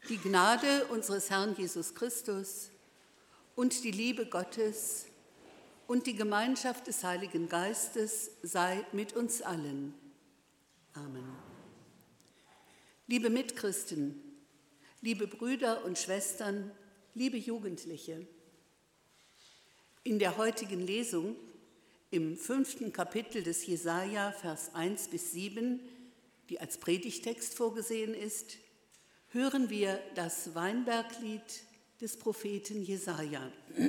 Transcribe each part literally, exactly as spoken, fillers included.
Die Gnade unseres Herrn Jesus Christus und die Liebe Gottes und die Gemeinschaft des Heiligen Geistes sei mit uns allen. Amen. Liebe Mitchristen, liebe Brüder und Schwestern, liebe Jugendliche, in der heutigen Lesung im fünften Kapitel des Jesaja, Vers eins bis sieben, die als Predigtext vorgesehen ist, hören wir das Weinberglied des Propheten Jesaja.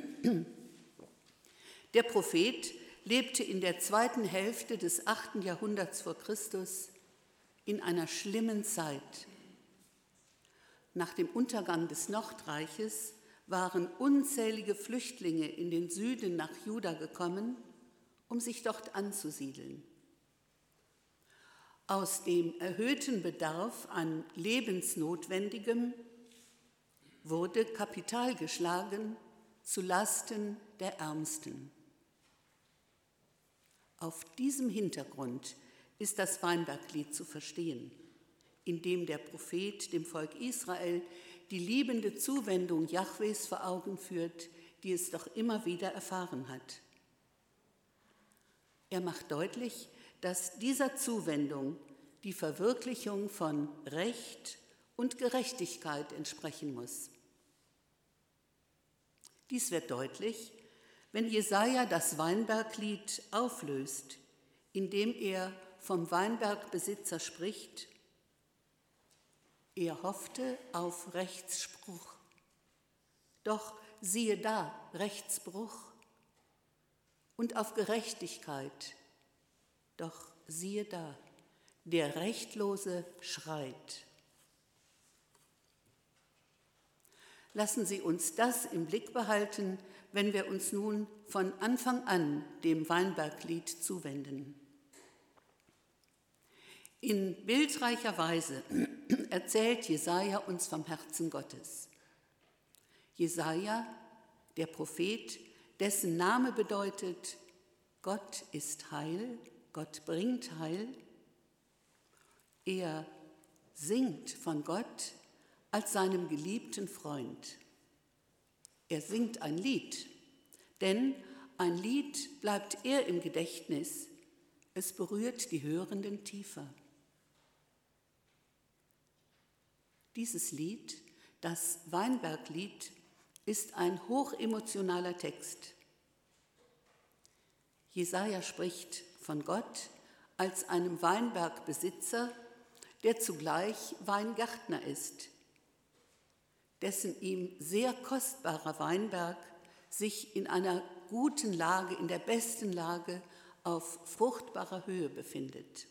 Der Prophet lebte in der zweiten Hälfte des achten Jahrhunderts vor Christus in einer schlimmen Zeit. Nach dem Untergang des Nordreiches waren unzählige Flüchtlinge in den Süden nach Juda gekommen, um sich dort anzusiedeln. Aus dem erhöhten Bedarf an Lebensnotwendigem wurde Kapital geschlagen zu Lasten der Ärmsten. Auf diesem Hintergrund ist das Weinberglied zu verstehen, in dem der Prophet dem Volk Israel die liebende Zuwendung Jahwes vor Augen führt, die es doch immer wieder erfahren hat. Er macht deutlich, dass dieser Zuwendung die Verwirklichung von Recht und Gerechtigkeit entsprechen muss. Dies wird deutlich, wenn Jesaja das Weinberglied auflöst, indem er vom Weinbergbesitzer spricht. Er hoffte auf Rechtsspruch. Doch siehe da, Rechtsbruch. Und auf Gerechtigkeit. Doch siehe da, der Rechtlose schreit. Lassen Sie uns das im Blick behalten, wenn wir uns nun von Anfang an dem Weinberglied zuwenden. In bildreicher Weise erzählt Jesaja uns vom Herzen Gottes. Jesaja, der Prophet, dessen Name bedeutet, Gott ist Heil, Gott bringt Heil. Er singt von Gott als seinem geliebten Freund. Er singt ein Lied, denn ein Lied bleibt eher im Gedächtnis, es berührt die Hörenden tiefer. Dieses Lied, das Weinberglied, ist ein hochemotionaler Text. Jesaja spricht von Gott als einem Weinbergbesitzer, der zugleich Weingärtner ist, dessen ihm sehr kostbarer Weinberg sich in einer guten Lage, in der besten Lage auf fruchtbarer Höhe befindet.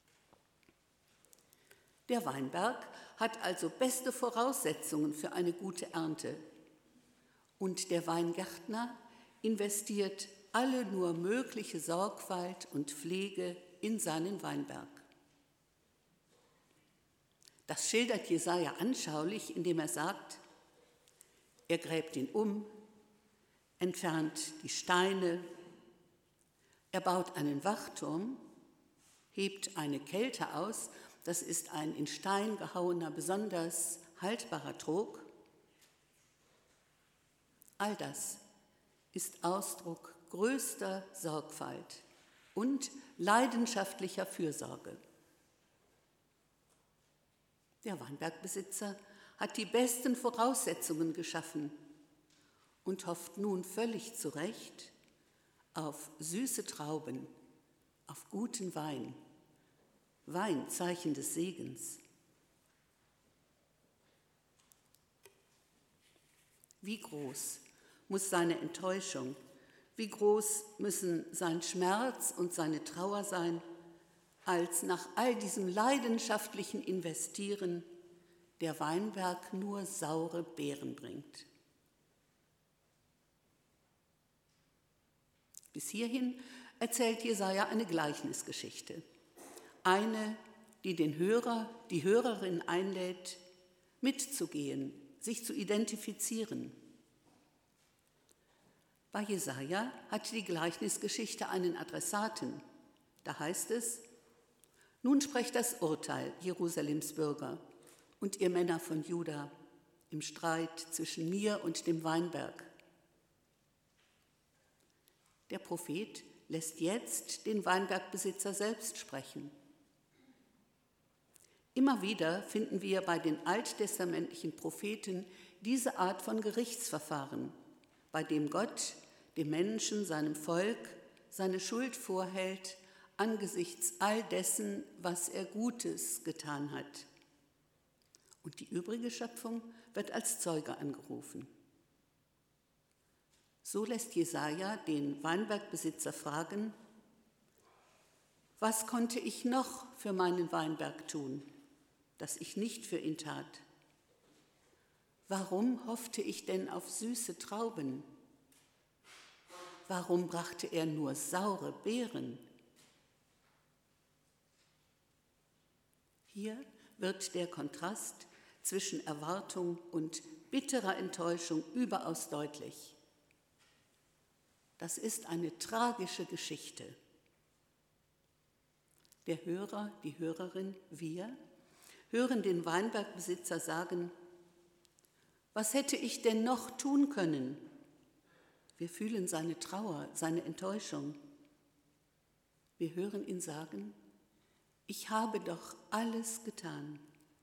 Der Weinberg hat also beste Voraussetzungen für eine gute Ernte und der Weingärtner investiert alle nur mögliche Sorgfalt und Pflege in seinen Weinberg. Das schildert Jesaja anschaulich, indem er sagt, er gräbt ihn um, entfernt die Steine, er baut einen Wachturm, hebt eine Kelte aus, das ist ein in Stein gehauener, besonders haltbarer Trog. All das ist Ausdruck größter Sorgfalt und leidenschaftlicher Fürsorge. Der Weinbergbesitzer hat die besten Voraussetzungen geschaffen und hofft nun völlig zu Recht auf süße Trauben, auf guten Wein. Wein, Zeichen des Segens. Wie groß muss seine Enttäuschung, wie groß müssen sein Schmerz und seine Trauer sein, als nach all diesem leidenschaftlichen Investieren der Weinberg nur saure Beeren bringt. Bis hierhin erzählt Jesaja eine Gleichnisgeschichte. Eine, die den Hörer, die Hörerin einlädt, mitzugehen, sich zu identifizieren. Bei Jesaja hat die Gleichnisgeschichte einen Adressaten. Da heißt es: Nun sprecht das Urteil, Jerusalems Bürger und ihr Männer von Juda. im Streit zwischen mir und dem Weinberg. Der Prophet lässt jetzt den Weinbergbesitzer selbst sprechen. Immer wieder finden wir bei den alttestamentlichen Propheten diese Art von Gerichtsverfahren, bei dem Gott dem Menschen, seinem Volk, seine Schuld vorhält angesichts all dessen, was er Gutes getan hat. Und die übrige Schöpfung wird als Zeuge angerufen. So lässt Jesaja den Weinbergbesitzer fragen: Was konnte ich noch für meinen Weinberg tun, das ich nicht für ihn tat? Warum hoffte ich denn auf süße Trauben? Warum brachte er nur saure Beeren? Hier wird der Kontrast zwischen Erwartung und bitterer Enttäuschung überaus deutlich. Das ist eine tragische Geschichte. Der Hörer, die Hörerin, wir, hören den Weinbergbesitzer sagen: Was hätte ich denn noch tun können? Wir fühlen seine Trauer, seine Enttäuschung. Wir hören ihn sagen: Ich habe doch alles getan.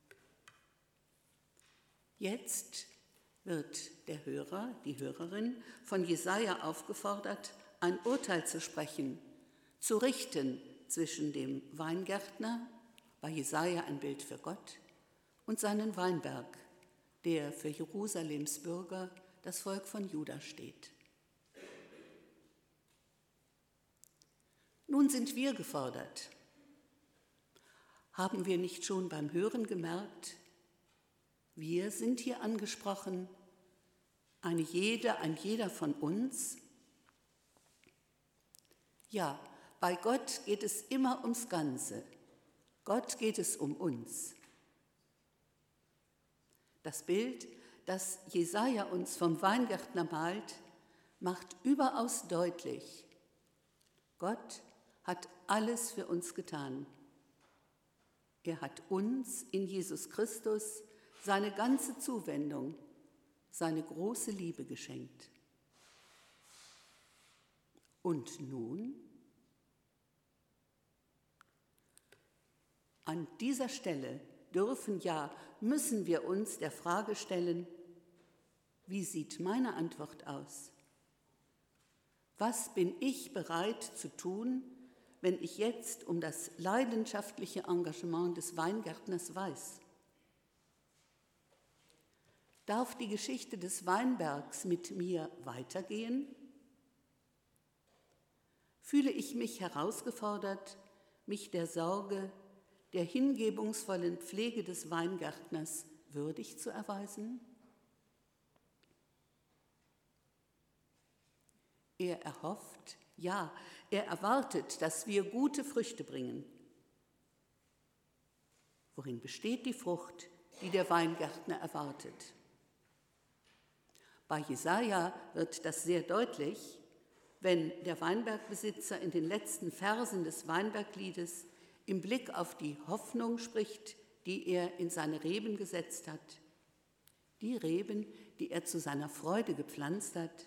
Jetzt wird der Hörer, die Hörerin von Jesaja aufgefordert, ein Urteil zu sprechen, zu richten zwischen dem Weingärtner, bei Jesaja ein Bild für Gott, und seinen Weinberg, der für Jerusalems Bürger, das Volk von Juda, steht. Nun sind wir gefordert. Haben wir nicht schon beim Hören gemerkt, wir sind hier angesprochen, eine jede, ein jeder von uns? Ja, bei Gott geht es immer ums Ganze. Gott geht es um uns. Das Bild, das Jesaja uns vom Weingärtner malt, macht überaus deutlich: Gott hat alles für uns getan. Er hat uns in Jesus Christus seine ganze Zuwendung, seine große Liebe geschenkt. Und nun? An dieser Stelle dürfen, ja, müssen wir uns der Frage stellen: Wie sieht meine Antwort aus? Was bin ich bereit zu tun, wenn ich jetzt um das leidenschaftliche Engagement des Weingärtners weiß? Darf die Geschichte des Weinbergs mit mir weitergehen? Fühle ich mich herausgefordert, mich der Sorge, der hingebungsvollen Pflege des Weingärtners würdig zu erweisen? Er erhofft, ja, er erwartet, dass wir gute Früchte bringen. Worin besteht die Frucht, die der Weingärtner erwartet? Bei Jesaja wird das sehr deutlich, wenn der Weinbergbesitzer in den letzten Versen des Weinbergliedes im Blick auf die Hoffnung spricht, die er in seine Reben gesetzt hat, die Reben, die er zu seiner Freude gepflanzt hat.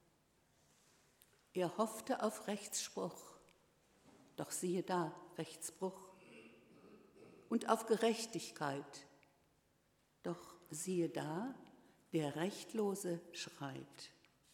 Er hoffte auf Rechtsspruch, doch siehe da, Rechtsbruch, und auf Gerechtigkeit, doch siehe da, der Rechtlose schreit.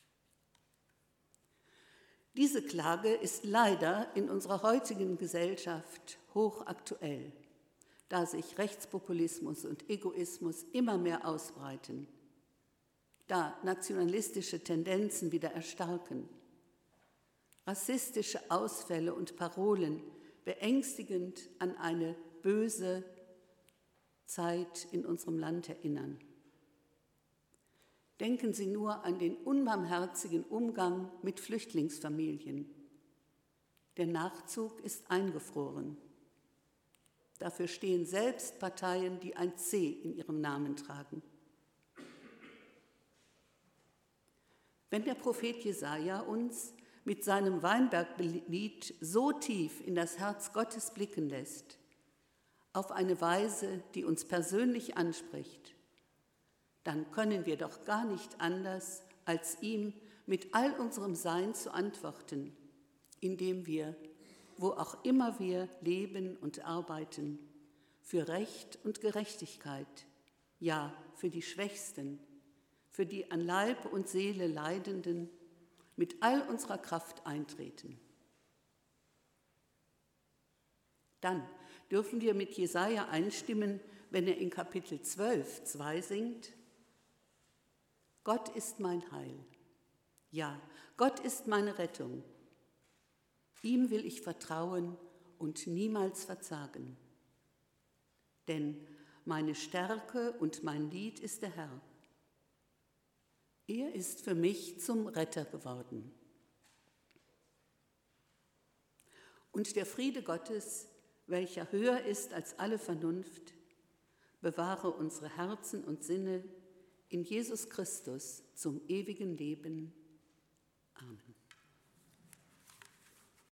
Diese Klage ist leider in unserer heutigen Gesellschaft hochaktuell, da sich Rechtspopulismus und Egoismus immer mehr ausbreiten, da nationalistische Tendenzen wieder erstarken, rassistische Ausfälle und Parolen beängstigend an eine böse Zeit in unserem Land erinnern. Denken Sie nur an den unbarmherzigen Umgang mit Flüchtlingsfamilien. Der Nachzug ist eingefroren. Dafür stehen selbst Parteien, die ein C in ihrem Namen tragen. Wenn der Prophet Jesaja uns mit seinem Weinberglied so tief in das Herz Gottes blicken lässt, auf eine Weise, die uns persönlich anspricht, dann können wir doch gar nicht anders, als ihm mit all unserem Sein zu antworten, indem wir, wo auch immer wir leben und arbeiten, für Recht und Gerechtigkeit, ja für die Schwächsten, für die an Leib und Seele Leidenden, mit all unserer Kraft eintreten. Dann dürfen wir mit Jesaja einstimmen, wenn er in Kapitel zwölf, zwei singt: Gott ist mein Heil. Ja, Gott ist meine Rettung. Ihm will ich vertrauen und niemals verzagen. Denn meine Stärke und mein Lied ist der Herr. Er ist für mich zum Retter geworden. Und der Friede Gottes, welcher höher ist als alle Vernunft, bewahre unsere Herzen und Sinne in Jesus Christus zum ewigen Leben. Amen.